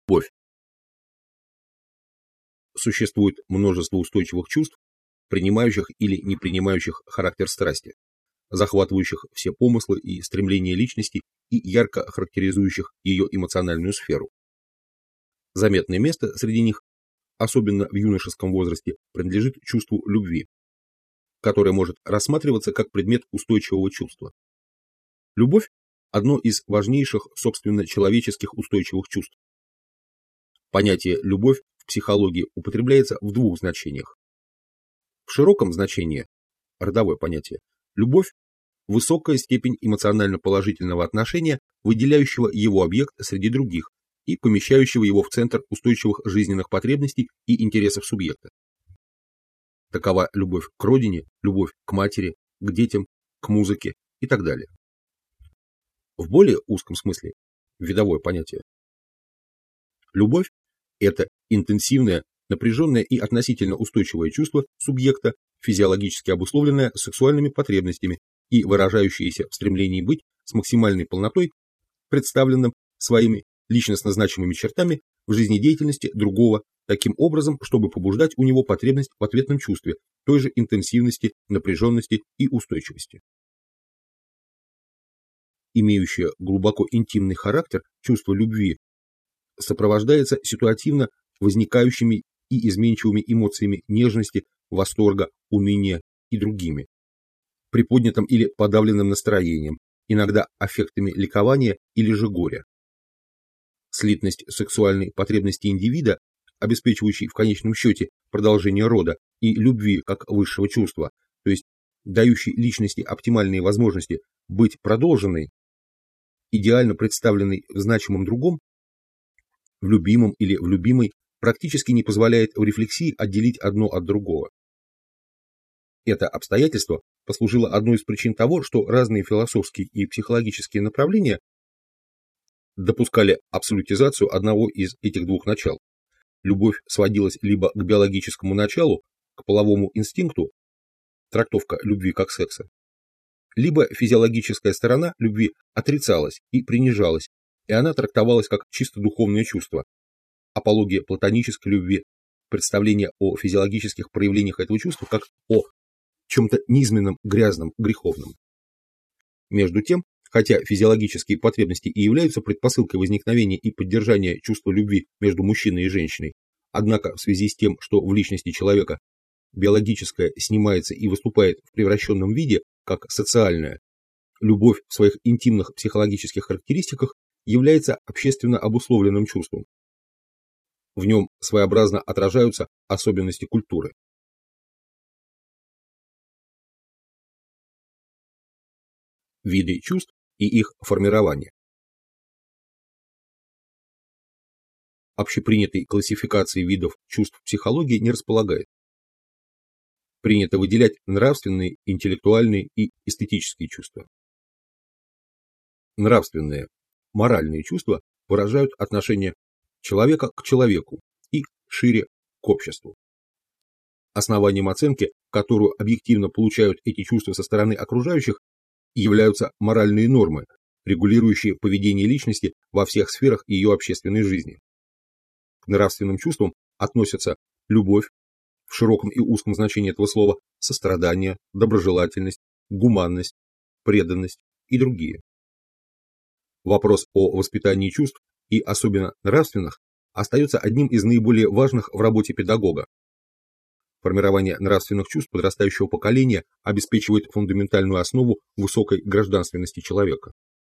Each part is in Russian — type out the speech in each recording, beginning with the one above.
Любовь. Существует множество устойчивых чувств, принимающих или не принимающих характер страсти, захватывающих все помыслы и стремления личности и ярко характеризующих ее эмоциональную сферу. Заметное место среди них, особенно в юношеском возрасте, принадлежит чувству любви, которое может рассматриваться как предмет устойчивого чувства. Любовь – одно из важнейших, собственно, человеческих устойчивых чувств. Понятие «любовь» в психологии употребляется в двух значениях. В широком значении, родовое понятие, любовь – высокая степень эмоционально-положительного отношения, выделяющего его объект среди других и помещающего его в центр устойчивых жизненных потребностей и интересов субъекта. Такова любовь к родине, любовь к матери, к детям, к музыке и так далее. В более узком смысле, видовое понятие, любовь – это интенсивное, напряженное и относительно устойчивое чувство субъекта, физиологически обусловленное сексуальными потребностями и выражающееся в стремлении быть с максимальной полнотой представленным своими личностно значимыми чертами в жизнедеятельности другого, таким образом, чтобы побуждать у него потребность в ответном чувстве той же интенсивности, напряженности и устойчивости. Имеющее глубоко интимный характер чувство любви сопровождается ситуативно возникающими и изменчивыми эмоциями нежности, восторга, уныния и другими, приподнятым или подавленным настроением, иногда аффектами ликования или же горя. Слитность сексуальной потребности индивида, обеспечивающей в конечном счете продолжение рода, и любви как высшего чувства, то есть дающей личности оптимальные возможности быть продолженной, идеально представленной в значимом другом, в любимом или в любимой, практически не позволяет в рефлексии отделить одно от другого. Это обстоятельство послужило одной из причин того, что разные философские и психологические направления допускали абсолютизацию одного из этих двух начал. Любовь сводилась либо к биологическому началу, к половому инстинкту, трактовка любви как секса, либо физиологическая сторона любви отрицалась и принижалась, и она трактовалась как чисто духовное чувство. Апология платонической любви, представление о физиологических проявлениях этого чувства как о чем-то низменном, грязном, греховном. Между тем, хотя физиологические потребности и являются предпосылкой возникновения и поддержания чувства любви между мужчиной и женщиной, однако в связи с тем, что в личности человека биологическое снимается и выступает в превращенном виде, как социальное, любовь в своих интимных психологических характеристиках является общественно обусловленным чувством. В нем своеобразно отражаются особенности культуры. Виды чувств и их формирование. Общепринятой классификации видов чувств психологии не располагает. Принято выделять нравственные, интеллектуальные и эстетические чувства. Нравственные, моральные чувства выражают отношение человека к человеку и, шире, к обществу. Основанием оценки, которую объективно получают эти чувства со стороны окружающих, являются моральные нормы, регулирующие поведение личности во всех сферах ее общественной жизни. К нравственным чувствам относятся любовь, в широком и узком значении этого слова, сострадание, доброжелательность, гуманность, преданность и другие. Вопрос о воспитании чувств, и особенно нравственных, остается одним из наиболее важных в работе педагога. Формирование нравственных чувств подрастающего поколения обеспечивает фундаментальную основу высокой гражданственности человека.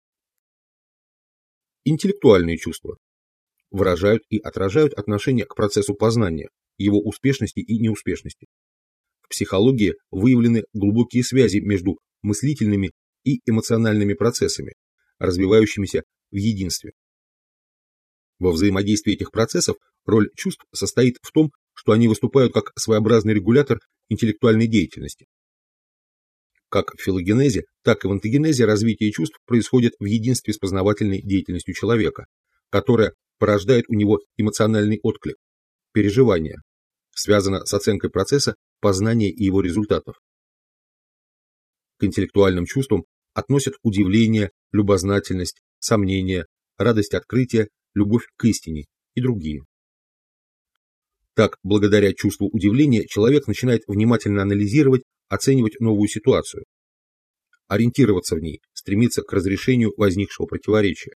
Интеллектуальные чувства выражают и отражают отношение к процессу познания, его успешности и неуспешности. В психологии выявлены глубокие связи между мыслительными и эмоциональными процессами, развивающимися в единстве. Во взаимодействии этих процессов роль чувств состоит в том, что они выступают как своеобразный регулятор интеллектуальной деятельности. Как в филогенезе, так и в антогенезе развитие чувств происходит в единстве с познавательной деятельностью человека, которая порождает у него эмоциональный отклик, переживание, связано с оценкой процесса познания и его результатов. К интеллектуальным чувствам относят удивление, любознательность, сомнение, радость открытия, любовь к истине и другие. Так, благодаря чувству удивления, человек начинает внимательно анализировать, оценивать новую ситуацию, ориентироваться в ней, стремиться к разрешению возникшего противоречия.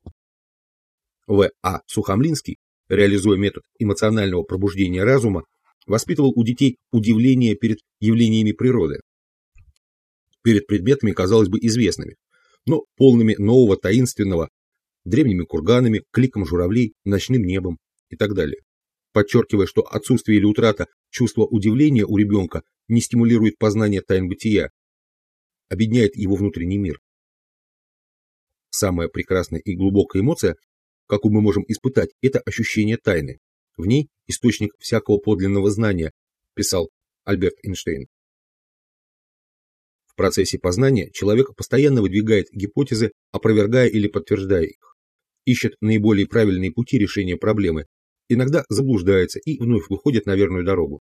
В.А. Сухомлинский, реализуя метод эмоционального пробуждения разума, воспитывал у детей удивление перед явлениями природы, перед предметами, казалось бы, известными, но полными нового, таинственного, древними курганами, кликом журавлей, ночным небом и так далее, подчеркивая, что отсутствие или утрата чувства удивления у ребенка не стимулирует познание тайн бытия, обедняет его внутренний мир. Самая прекрасная и глубокая эмоция, какую мы можем испытать, это ощущение тайны. В ней источник всякого подлинного знания, писал Альберт Эйнштейн. В процессе познания человек постоянно выдвигает гипотезы, опровергая или подтверждая их, ищет наиболее правильные пути решения проблемы, иногда заблуждается и вновь выходит на верную дорогу.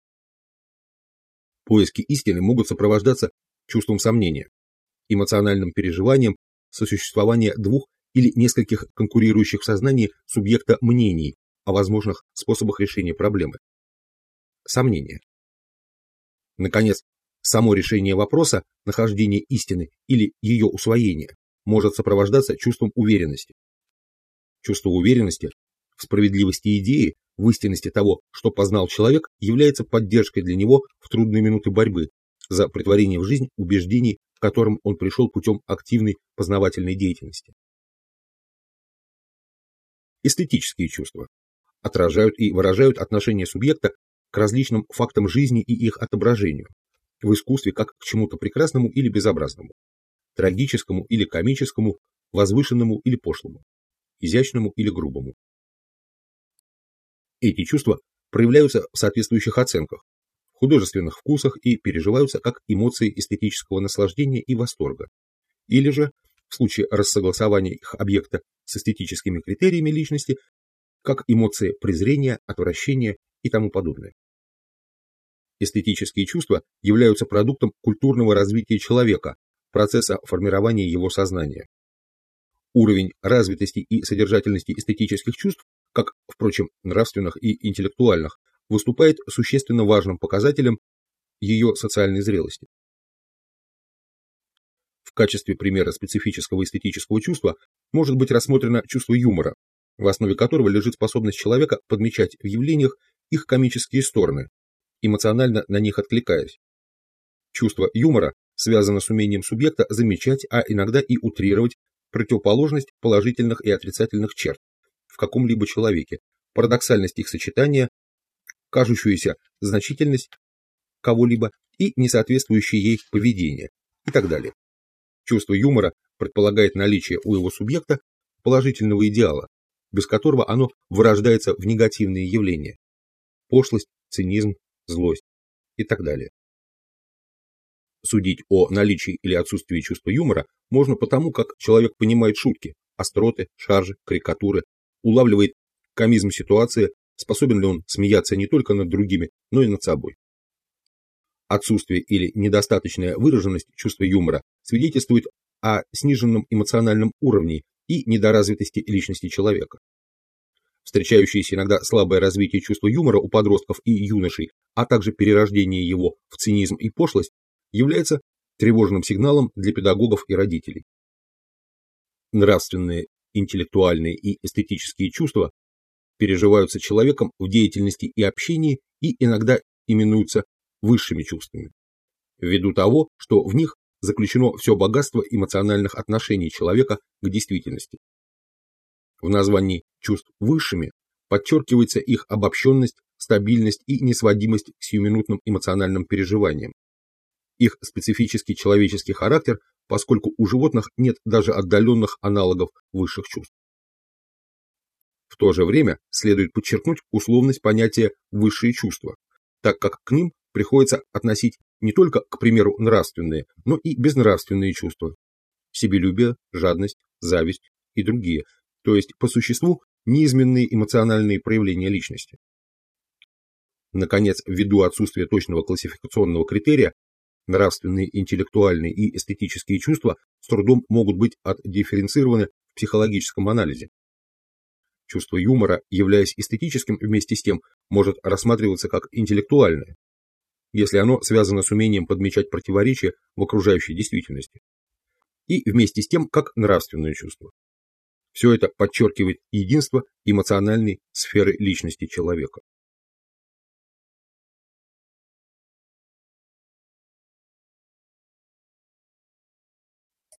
Поиски истины могут сопровождаться чувством сомнения, эмоциональным переживанием сосуществования двух или нескольких конкурирующих в сознании субъекта мнений о возможных способах решения проблемы. Сомнения. Наконец, само решение вопроса, нахождение истины или ее усвоение, может сопровождаться чувством уверенности. Чувство уверенности в справедливости идеи, в истинности того, что познал человек, является поддержкой для него в трудные минуты борьбы за претворение в жизнь убеждений, к которым он пришел путем активной познавательной деятельности. Эстетические чувства отражают и выражают отношение субъекта к различным фактам жизни и их отображению в искусстве как к чему-то прекрасному или безобразному, трагическому или комическому, возвышенному или пошлому, изящному или грубому. Эти чувства проявляются в соответствующих оценках, в художественных вкусах и переживаются как эмоции эстетического наслаждения и восторга, или же, в случае рассогласования их объекта с эстетическими критериями личности, как эмоции презрения, отвращения и тому подобное. Эстетические чувства являются продуктом культурного развития человека, процесса формирования его сознания. Уровень развитости и содержательности эстетических чувств, как, впрочем, нравственных и интеллектуальных, выступает существенно важным показателем ее социальной зрелости. В качестве примера специфического эстетического чувства может быть рассмотрено чувство юмора, в основе которого лежит способность человека подмечать в явлениях их комические стороны, эмоционально на них откликаясь. Чувство юмора связано с умением субъекта замечать, а иногда и утрировать противоположность положительных и отрицательных черт в каком-либо человеке, парадоксальность их сочетания, кажущуюся значительность кого-либо и несоответствующее ей поведение и так далее. Чувство юмора предполагает наличие у его субъекта положительного идеала, без которого оно вырождается в негативные явления – пошлость, цинизм, злость и так далее. Судить о наличии или отсутствии чувства юмора можно потому, как человек понимает шутки, остроты, шаржи, карикатуры, улавливает комизм ситуации, способен ли он смеяться не только над другими, но и над собой. Отсутствие или недостаточная выраженность чувства юмора свидетельствует о сниженном эмоциональном уровне и недоразвитости личности человека. Встречающееся иногда слабое развитие чувства юмора у подростков и юношей, а также перерождение его в цинизм и пошлость, является тревожным сигналом для педагогов и родителей. Нравственные, интеллектуальные и эстетические чувства переживаются человеком в деятельности и общении и иногда именуются высшими чувствами, ввиду того, что в них заключено все богатство эмоциональных отношений человека к действительности. В названии чувств высшими подчеркивается их обобщенность, стабильность и несводимость к сиюминутным эмоциональным переживаниям, их специфический человеческий характер, поскольку у животных нет даже отдаленных аналогов высших чувств. В то же время следует подчеркнуть условность понятия «высшие чувства», так как к ним приходится относить не только, к примеру, нравственные, но и безнравственные чувства – себелюбие, жадность, зависть и другие, то есть по существу неизменные эмоциональные проявления личности. Наконец, ввиду отсутствия точного классификационного критерия, нравственные, интеллектуальные и эстетические чувства с трудом могут быть отдифференцированы в психологическом анализе. Чувство юмора, являясь эстетическим вместе с тем, может рассматриваться как интеллектуальное, если оно связано с умением подмечать противоречия в окружающей действительности, и вместе с тем как нравственное чувство. Все это подчеркивает единство эмоциональной сферы личности человека.